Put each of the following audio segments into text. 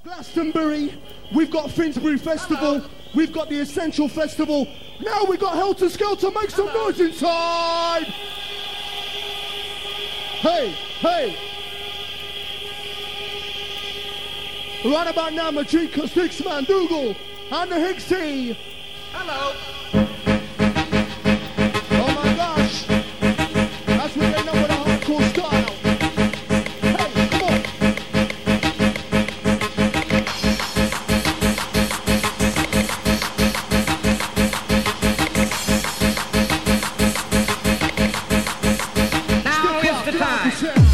Glastonbury, we've got Finsbury Festival, we've got the Essential Festival, now we've got Helter Skelter, make some noise inside! Hey, hey! Right about now, Majika, Sixman, Dougal, and the Higgsy. Hello. Oh my gosh, that's what they know with a hardcore style. Hey, come on. Now is the time.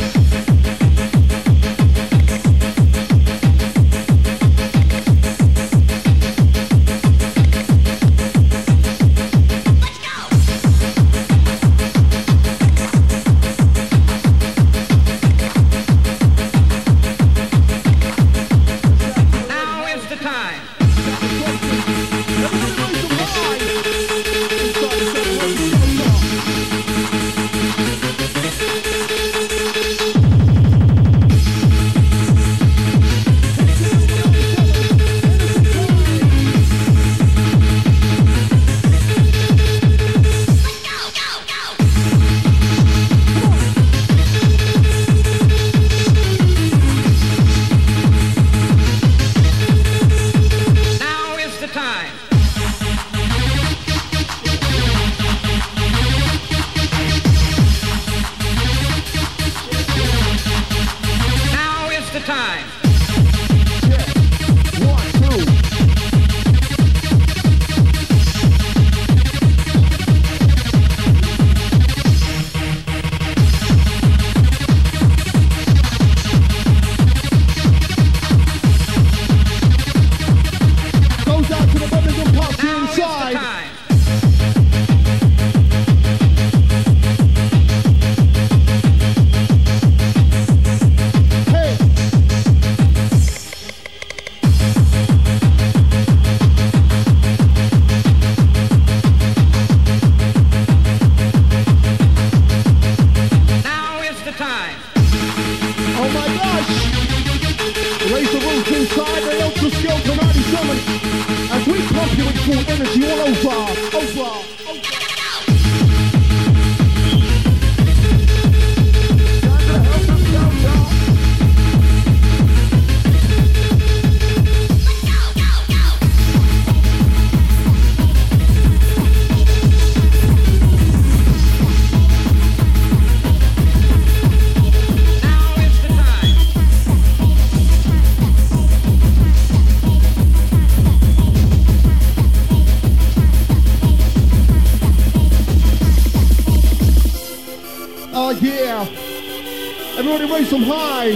Some high.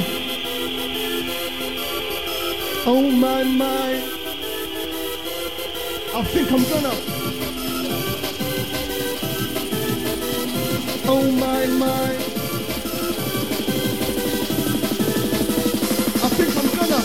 Oh my, my. I think I'm gonna. Oh my, my. I think I'm gonna.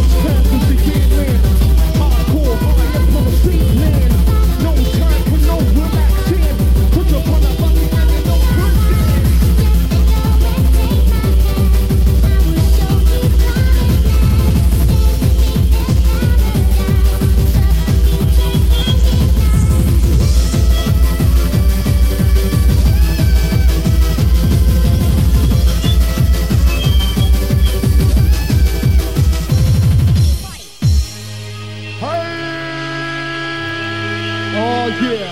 No Yeah.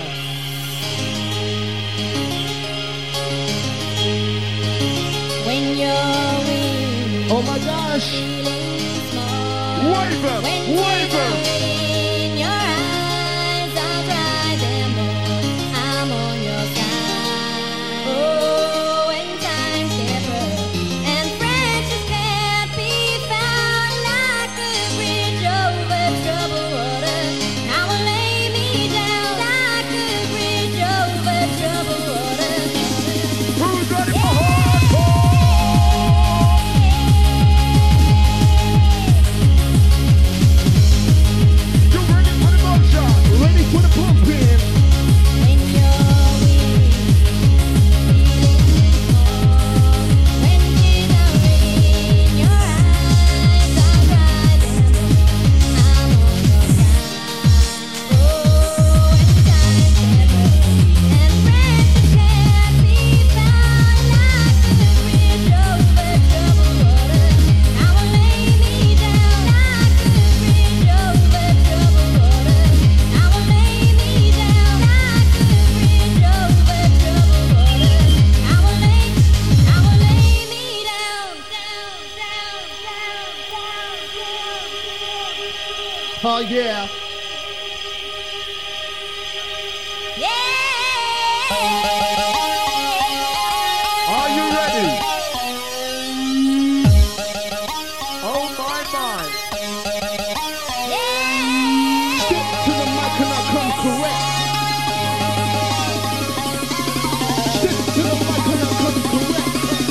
When you're weak, Oh my gosh. feeling small. Waver, When waver. tears are in your eyes, I'll dry them all. I'm on your side. Oh, when times get rough and friendships can't be found, like a bridge over troubled water, I will lay me down like a bridge over troubled water. Who's ready for hardcore? You ready for the gunshot? Ready for the pumping? When you're weak, feeling small. When tears are in your eyes, I'll dry them all. I'm on your side. Oh, when times get rough and friendships can't be found, like a bridge over troubled water, I will lay me down like a bridge over troubled water. I will lay me down like a bridge over troubled water. I will lay me down, down. Oh yeah. Are you ready? Oh my my. Stick to the mic and I come correct. Stick to the mic and I come correct.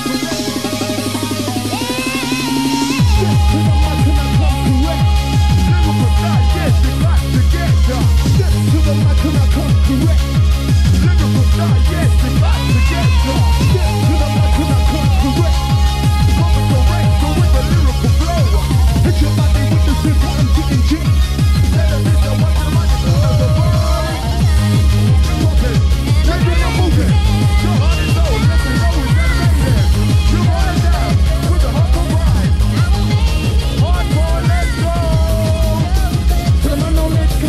Stick to the mic and I come correct. Lyrical die, yes, you got to get ya. Stick to the mic and I come correct. Lyrical die, yes, you got to get ya. Stick to the mic and I come correct. Coming correct, go with the lyrical flow. Hit your body with the simple and getting jig. Let it be the one to the mic and the world. Moving, making a moving. Your heart is low, let's go, it's elevated. You want it down with the hardcore ride. Hardcore, let's go. To the man, no, let's go.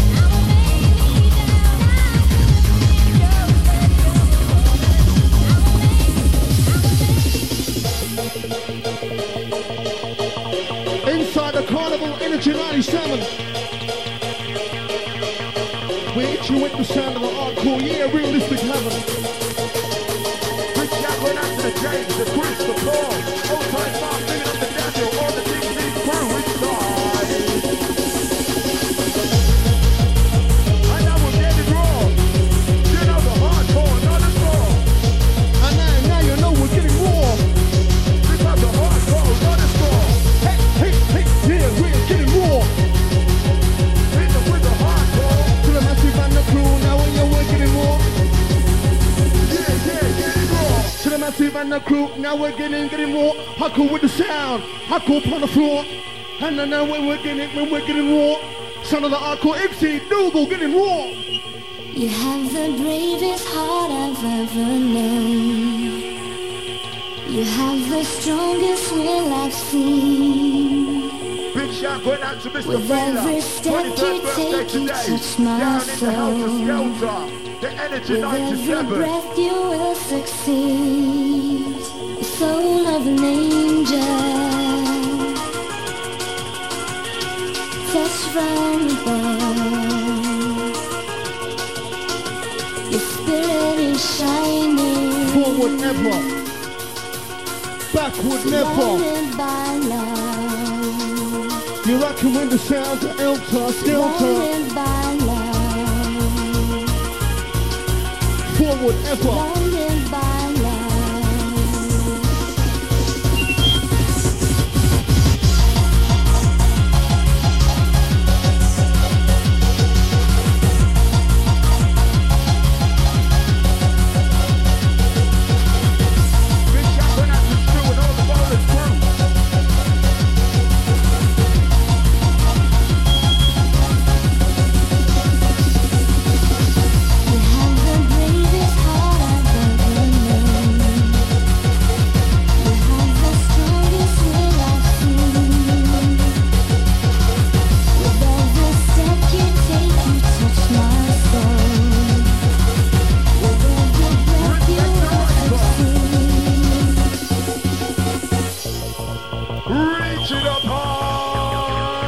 Inside the Carnival Energy 97. We hit you with the sound of the hardcore, yeah, realistic heaven. Rich Jack went out to the James, the Chris, the Paul. Old time Mark, singing up the Daniel, all the DC's crew inside. And now we're getting raw. You know the hardcore, not a score. And now you know we're getting raw. Because the hardcore, not a score. Hey, hey, hey, yeah, we're getting raw. Hit them with the hardcore. To the massive and the crew, now we're getting raw. Yeah, getting raw. To the massive and the crew, now we're getting raw. Hardcore with the sound, hardcore upon the floor. And now when we're getting raw. Son of the hardcore MC, Dougal getting raw. You have the bravest heart I've ever known. You have the strongest will I've seen. Big shout going out to Mr. With every step you take, you touch my Down in the soul. Helter Skelter, the Energy With every 97. breath you will succeed. The soul of an angel, touch from above. Your spirit is shining. Forward never, backward never. Surrounded by love. You're rocking with the sounds of Helter Skelter. Surrounded by love. Forward ever. Surrounded by love. Big shout going out to Stu and all the ballers crew. You have the bravest heart I've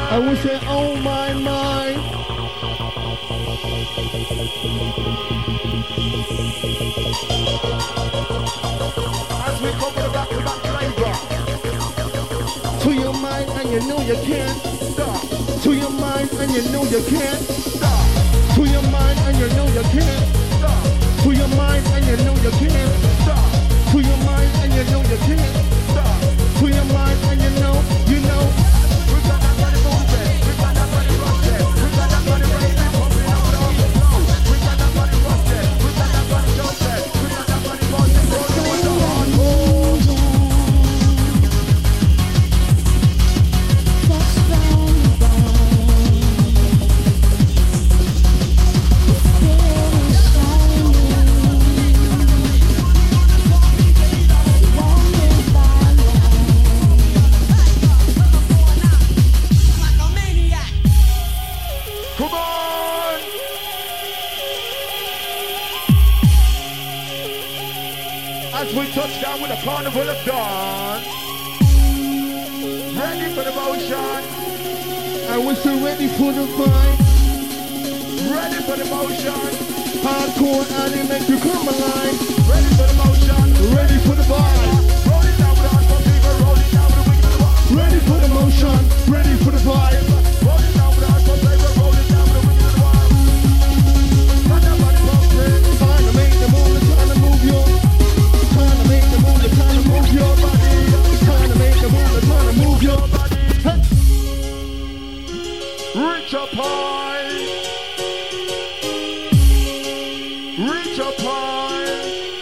I will say, oh my, my. As we come with a back-to-back flavor. To your mind and you know you can't Stop. To your mind and you know you can't Stop. To your mind and you know you can't Stop. To your mind and you know you can't Stop. To your mind and you know you can't Stop. To your mind and you know. We got that body moving. We got that body rocking. We got that body racing. Pumping up and on the floor. We got that body rocking. We got that body jumping. We got that body buzzing. Rolling with the hardcore. Come on! As we touch down with a carnival of dawn. Ready for the motion. I was so ready for the vibe. Ready for the motion. Hardcore and it make you come alive. Ready for the motion. Ready for the vibe. Roll it down with the hardcore fever. Roll it down with the wicked of the rock. Ready for the motion. Ready for the vibe. Roll it down with the hardcore fever. Roll it down with the wicked of the rock. Got that body pumping. Trying to make the move, trying to move your. Trying to make the move, trying to move your body. Trying to make the move, trying to move your body. Hey. Reach up high. Reach up high.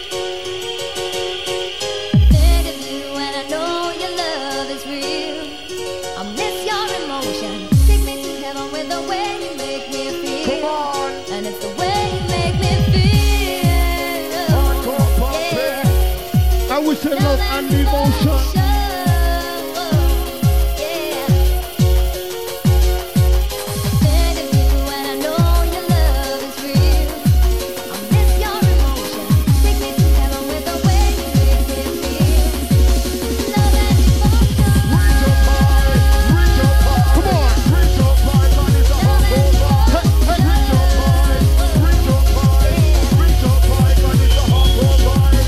Think of you and I know your love is real. I miss your emotion. Take me to heaven with the way you make me feel. Come on. And it's the way you make me feel. Hardcore pumping. Yeah. I would say love and devotion. Reach up high. Reach up high. Come on. Reach up high. Man, it's a hardcore vibe. Reach up high. Reach up high. Reach up high. Man, it's a hardcore vibe.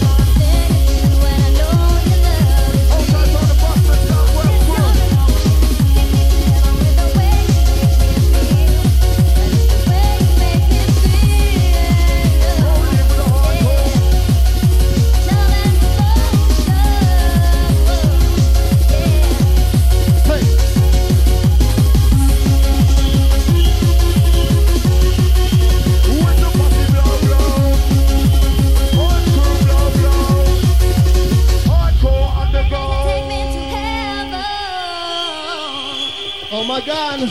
Outside on the bus and down where I'm from. Rolling with the hardcore. Hey. With the puppy blow blow. Hardcore blow blow. Hardcore on the go. Oh my God.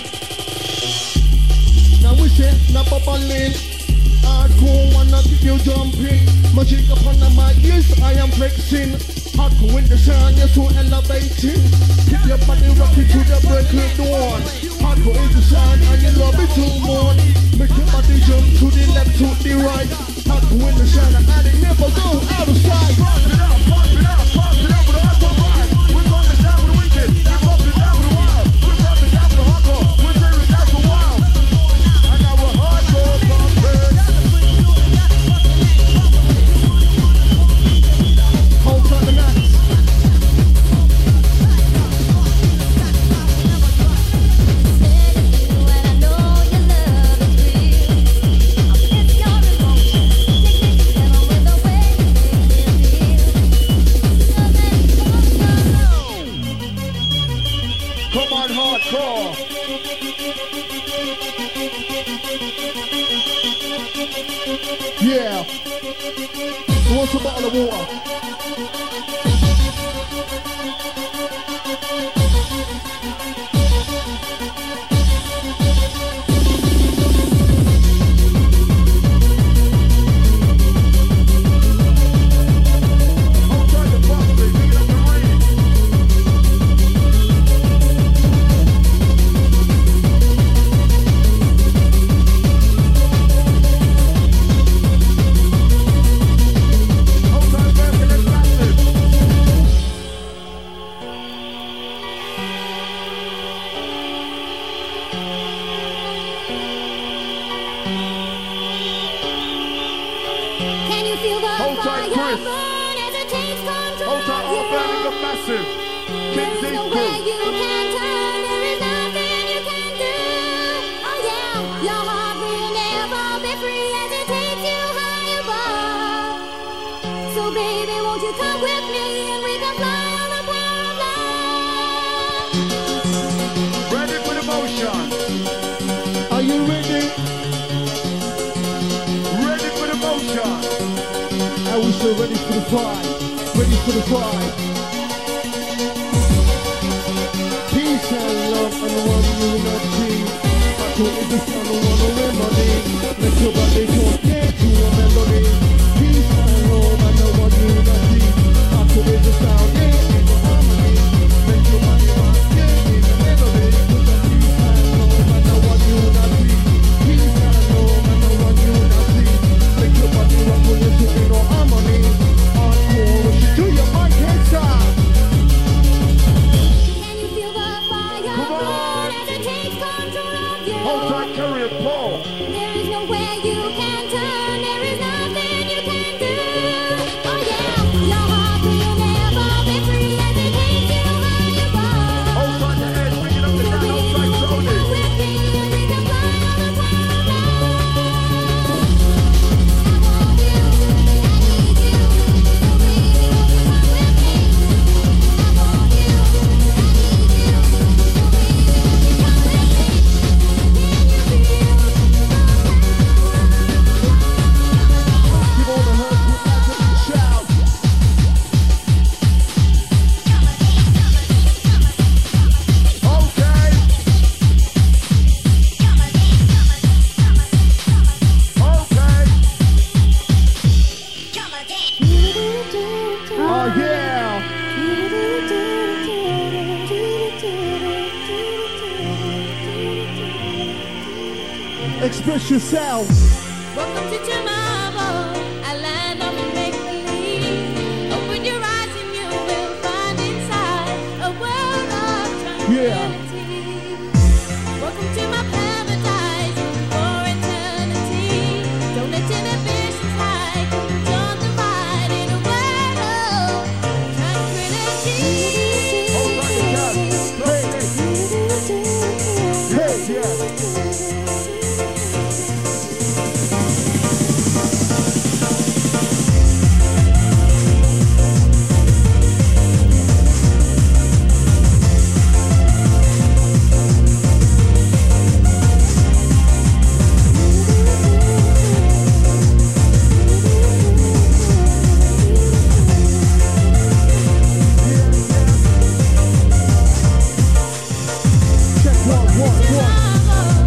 Now we say, now bubbling. Hardcore wanna keep you jumping. Magic upon the mic, yes, I am flexing. Hardcore in the sun, yes, so elevating. Keep your body rocking to the break of dawn. Hardcore in the sun, and you love it too more. Make your body jump to the left, to the right. Hardcore in the sun, and it never go out of sight. Pump it up, pump it up, pump it up with the hardcore vibe. We're pumping down with the wicked. We're pumping down with the wild. We're pumping down with the hardcore. We're tearing down for wild. And now we're hardcore pumping. Hold on the nuts. Come on, hardcore. Yeah. What's a bottle of water? Outside the bus, they pick up the ring. Outside the bus, Chris. burn as it takes control Hold tight, of all you. Birmingham Massive. King There is Z's no crew. way you can turn, there is nothing you can do. Oh yeah, your heart will never be free as it takes you high above. So baby, won't you come with me and we can fly on the power of love. Ready for the motion. Are you ready? Ready for the motion. I wish you're ready for the fight. Ready for the fight. Peace and love and the one unity. I told you this on the one remedy. Let your body talk, get to a melody. Peace and love and the one unity. I told you the sound, get in the harmony. Let your body rock, get in the melody. Put the peace and love and the one unity. Peace and love and the one unity. Make your body rock when you're singing no harmony. Hardcore, to your mic heads up. Can you feel the fire Come on. burn as it takes control of you? Hold tight, carry it, Paul. There is no way you can turn, there is nothing you can do. Oh yeah, your heart will never be free as it takes you high above. Hold tight the edge, bring it up and So down, baby, hold tight won't you slowly. come with me and we can fly on the power of love. I want you, I need you, so baby, won't you come with me? I want you, I need you, so baby, won't you come with me? Can you feel Give all the hearts with that to shout. Okay. Okay. Oh yeah. Express yourself. Welcome to tomorrow, a land of make-believe. Open your eyes and you will find inside a world of tranquility. Welcome to my paradise for eternity. Don't let inhibitions hide you. You're the ride in a world of tranquility. Hold tight the cash. Play it. Hey, yeah. Check one.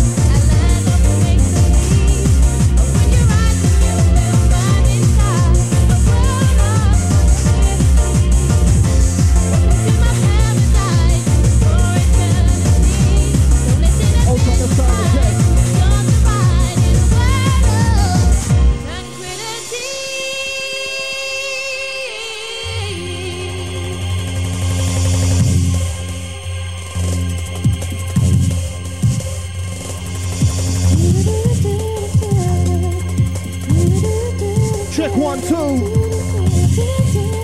Check 1, 2.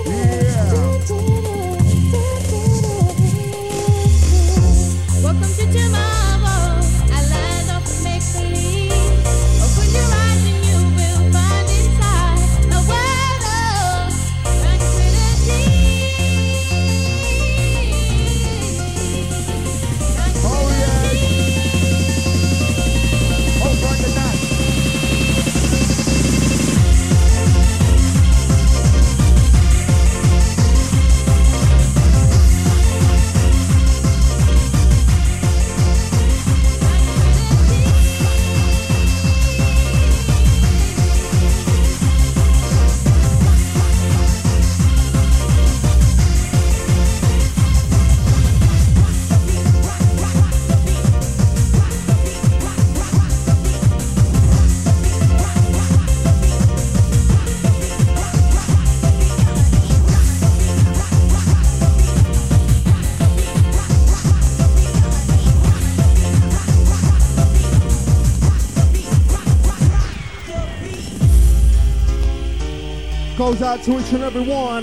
Welcome to tomorrow, a land of make-believe. Open your eyes and you will find inside a world of tranquility. Oh yeah. Hold tight the dash. goes out to each and every one.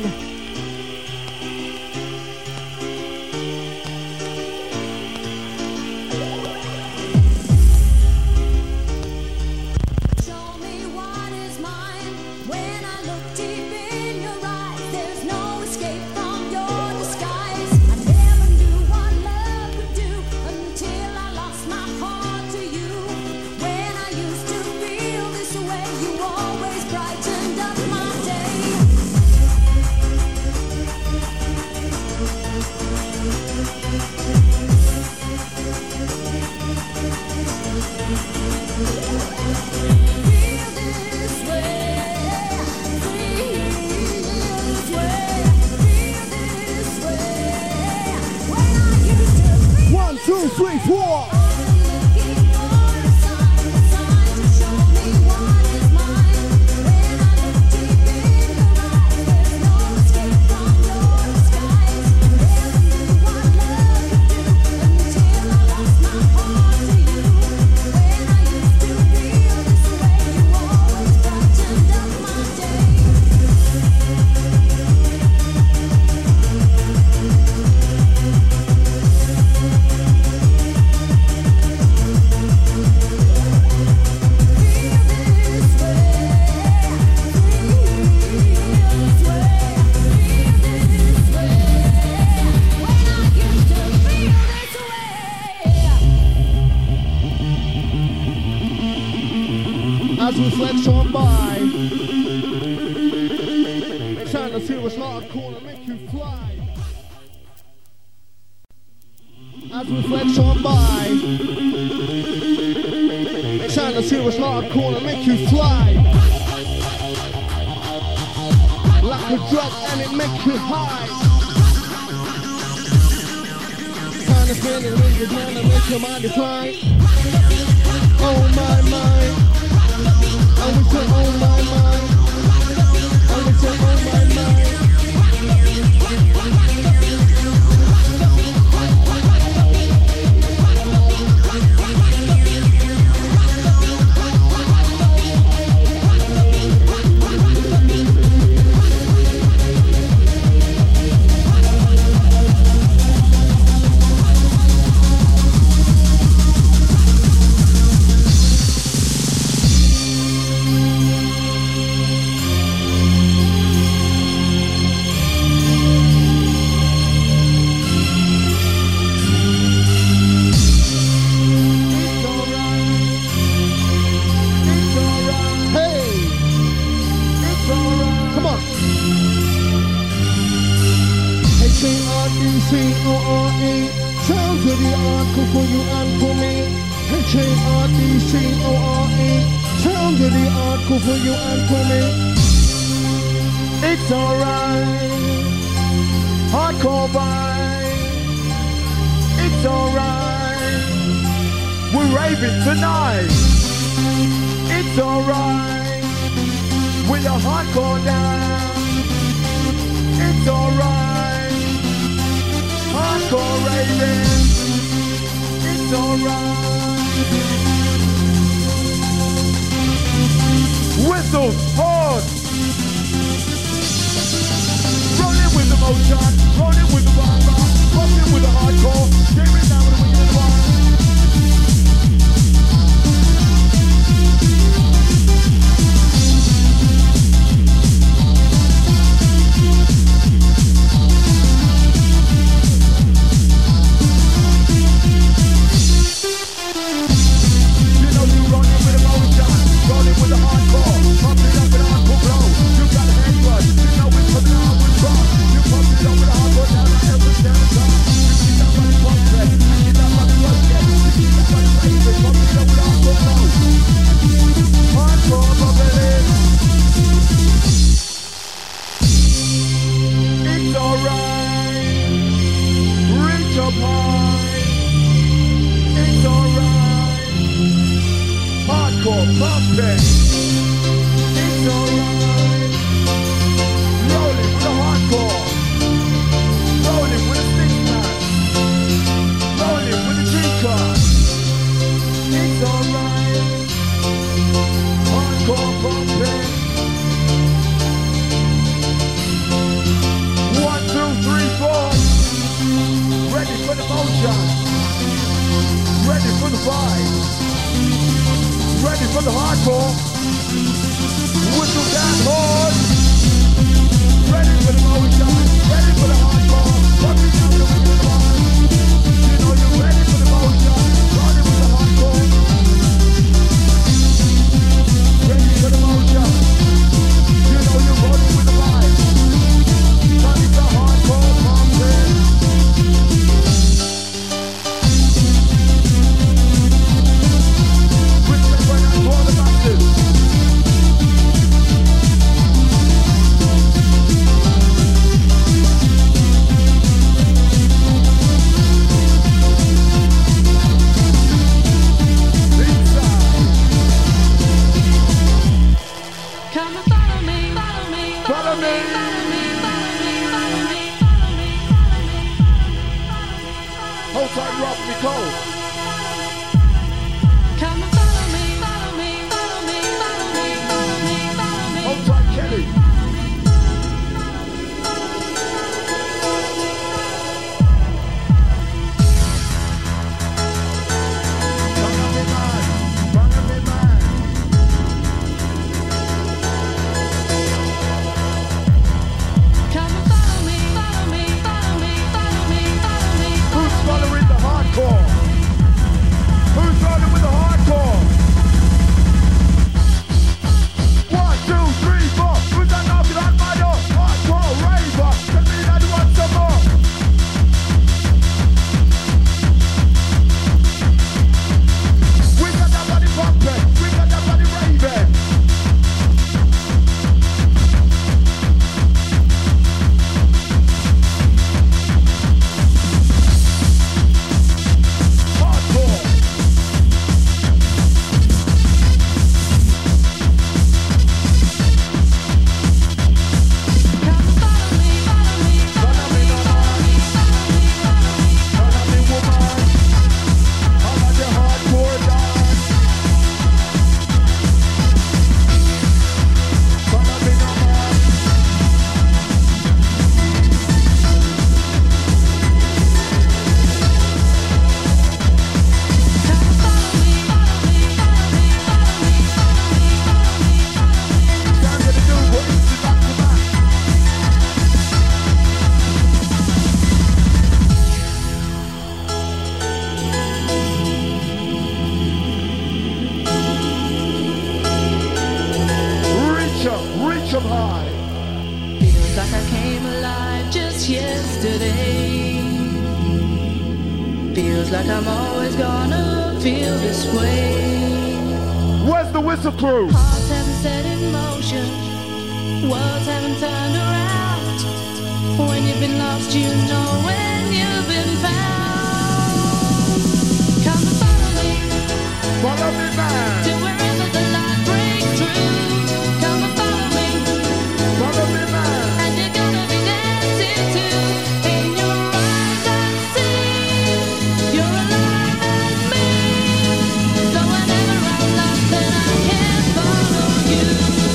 Show me what is mine. When I look deep in your eyes, there's no escape from your disguise. I never knew what love could do until I lost my heart to you. When I used to feel this way, you always brightened up my day. Feel this way, feel this way, feel this way. When I used to feel 1, 2, 3, 4. looking for a sign to show me what is mine. When I look deep in your eyes, there's no escape from your disguise. I never knew what love could do until I lost my heart to you. When I used to feel this way, you always brightened up my day. Feel this way, feel this way, feel this way. When I used to feel this way. As we flex on by, trying to see what's not a corner, make you fly. As we flex on by, trying to see what's not a corner, make you fly. Like a drug and it make you high. Trying to spin it with your mind and make your mind decline. Oh my mind. And we say oh my mind. And we say oh my mind. H-A-R-D-C-O-R-E, sounds of the article for you and for me. H-A-R-D-C-O-R-E, sounds of the article for you and for me. It's alright, hardcore vibe. It's alright, we're raving tonight. It's alright, with the hardcore down. It's alright, hardcore raving. It's alright. Whistles, horns. Rolling with the motion, rolling with the rock, rocking with the hardcore, screaming down with the wicked rock. You know you rolling with the motion, rolling with the hardcore, pumping up with the hardcore flow. You got a hand rush, you know it's coming out with rock. You pump it up with the hardcore down like every stand top. You keep that money pumped, you keep that money rushed, you keep that money racing, pumping it up with the hardcore flow. Hardcore bubbling. It's alright, reach up high. It's alright, hardcore pumping. It's alright, rolling with the hardcore, rolling with the stick man, rolling with the G-card. It's alright, hardcore pumping. vibe. Ready for the hardcore. Whistle down hard. Ready for the motion. Ready for the hardcore. Put me down the rhythm vibe. You know you're ready for the motion. Ready with the hardcore. Ready for the motion. You know you're rolling with the vibe. Ready for hardcore pumping. Respect when I call the masses. Come and follow me, follow me, Follow me. follow me, follow me, follow me, Hold tight, Rob Nicole. come and follow me, follow me, follow me, follow me, follow me, follow me. Hold tight, Kelly. Follow me, man. Follow me, man. Come and follow me, follow me, follow me, follow me, follow me. Who's following the hardcore? Who's rolling with the hardcore? 1, 2, 3, 4. Who's that knocking on my door? Hardcore raver. Tell me that you want some more. We got that body pumping. We got that body raving. Hardcore. Come and follow me, follow me, Follow me, mama. Follow me, woman. I like the hardcore dance. Follow me, mama. come and follow me, follow me, follow me, follow me, follow me, follow me, follow me. Time to do what is it back to back. Reach 'em high. Feels like I came alive just yesterday. Feels like I'm always gonna feel this way. Where's the whistle crew? Hearts haven't set in motion, worlds haven't turned around. When you've been lost, you know when you've been found. Come and follow me Follow me, man. to wherever the light breaks through. Come and follow me, Follow me, man. and you're gonna be dancing too. In your eyes I see you're alive as me. So whenever I'm lost, then I can follow you.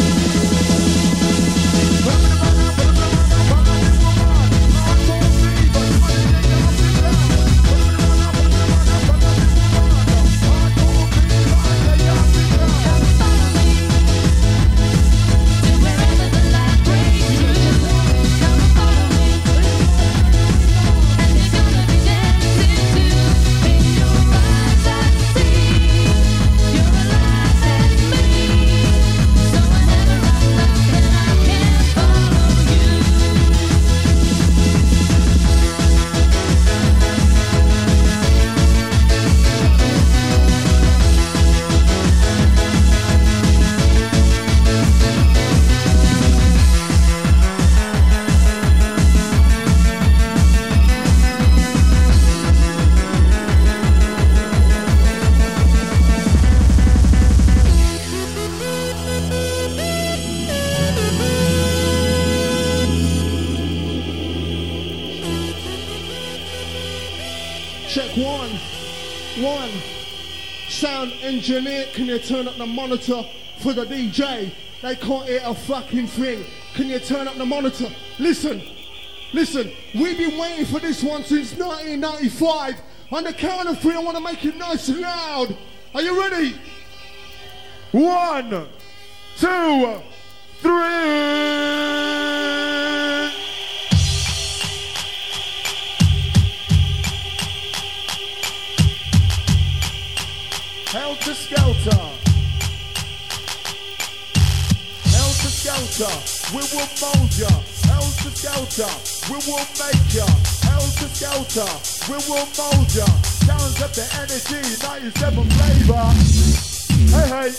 Check one. Sound engineer, can you turn up the monitor for the DJ? They can't hear a fucking thing. Can you turn up the monitor? Listen, we've been waiting for this one since 1995. On the count of 3, I want to make it nice and loud. Are you ready? 1, 2, 3. Helter Skelter. Helter Skelter. We will mold ya. Helter Skelter. We will make ya. Helter Skelter. We will mold ya. Sounds of the energy. 97 flavor. Hey, hey.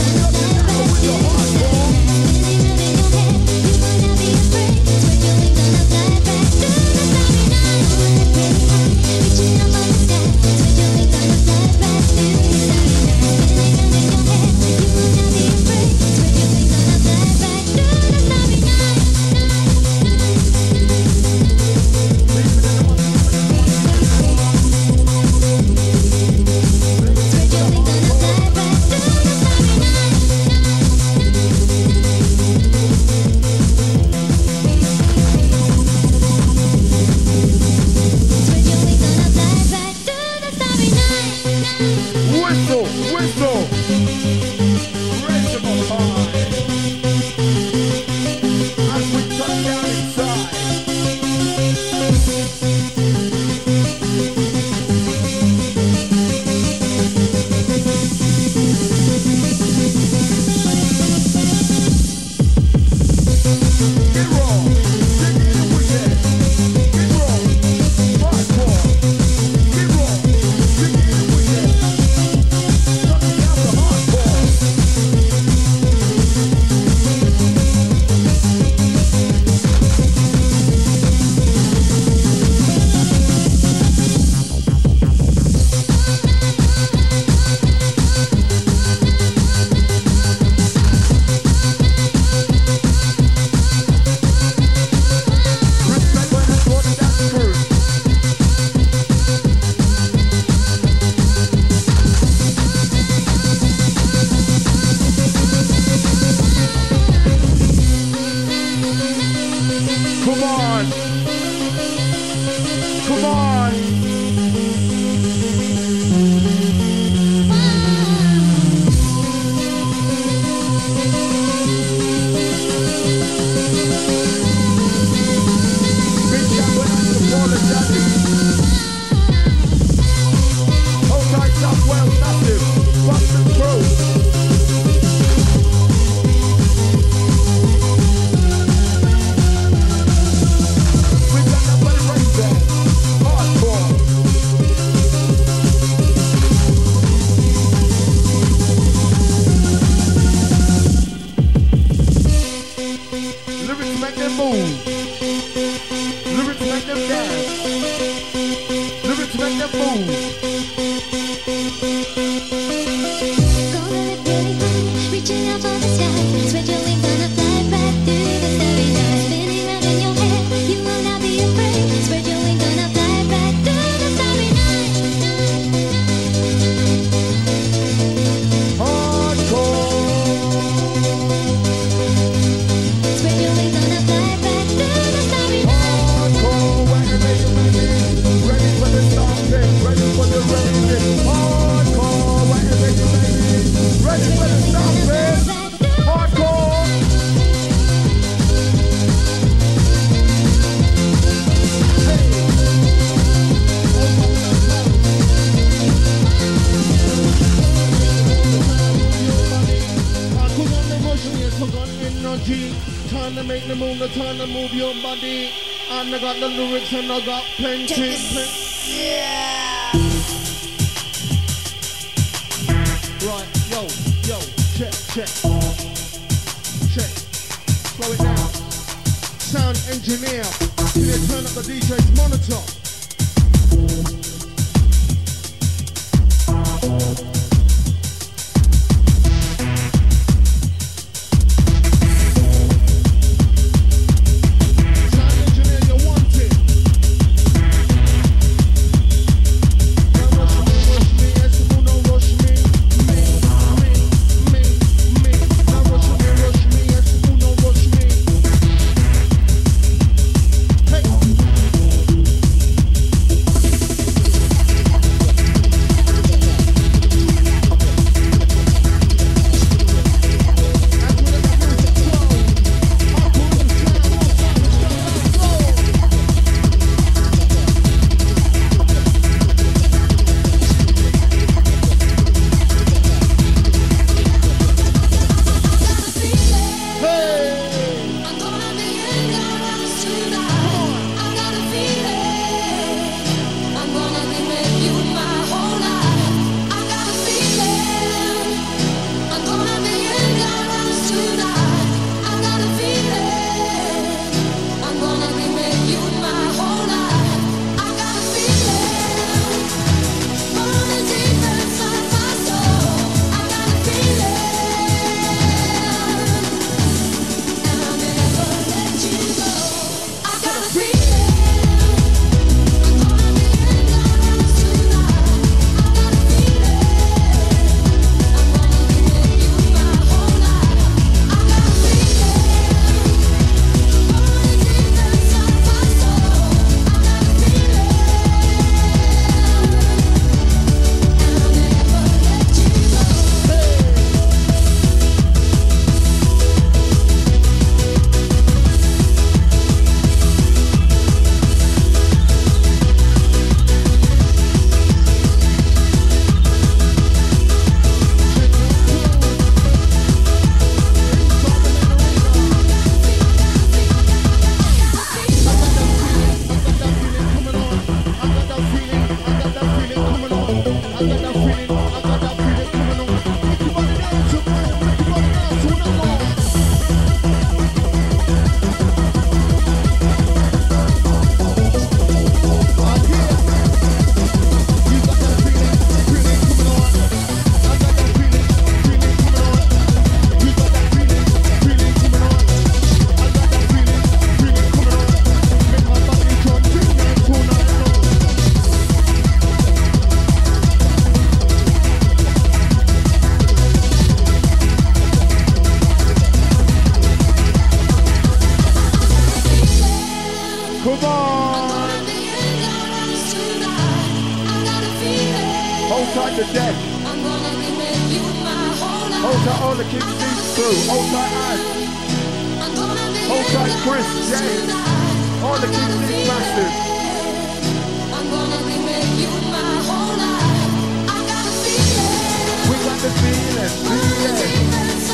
Thank you. tune the time to move your body. And I got the lyrics and I got plenty. Right, yo, check. Slow it down. Sound engineer, can you turn up the DJ's monitor? Sound engineer, you want it? Don't rush me, yes, don't rush me. Me. Don't rush me, yes, don't rush me. Hey. Hold tight to death. Hold tight all the King Steve crew. Hold tight Ash. Hold tight Chris, James. All the King Steve masters. We got the feeling.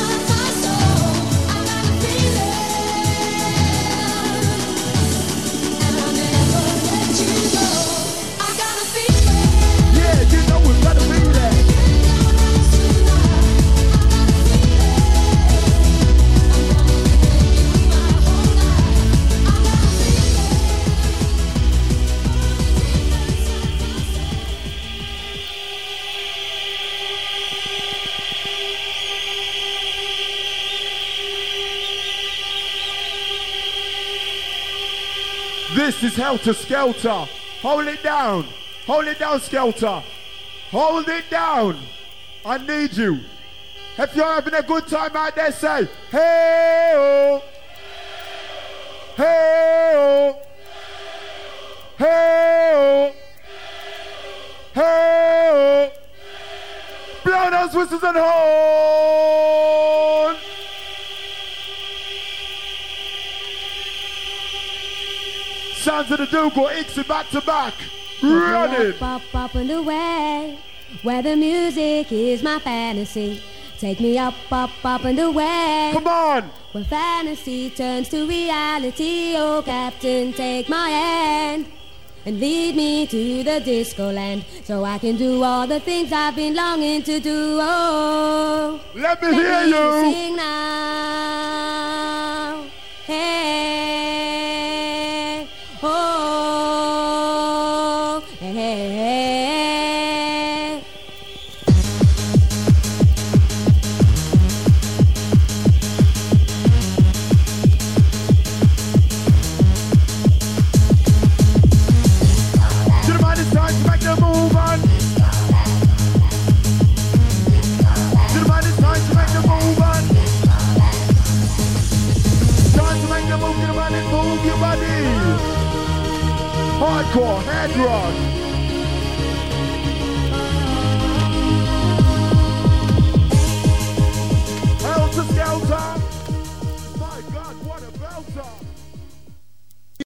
Yeah, you know we gotta be there. This is Helter Skelter. Hold it down. Hold it down, Skelter. Hold it down. I need you. If you're having a good time out there, say, hey-oh. Hey-oh. Hey-oh. Hey-oh. Blow those whistles and horns. Sounds of the Dougal, Ixie back to back. Running. Up in the way where the music is my fantasy. take me up, up, up and away. Come on. When fantasy turns to reality, oh Captain, take my hand and lead me to the disco land, so I can do all the things I've been longing to do. Oh, Let me hear you. sing now. Hey, oh, hey, hey, hey. To the mind, it's time to make the move on. To the mind, it's time to make the move on. Time to make the move, to the mind and move your body. Hardcore, hand rush.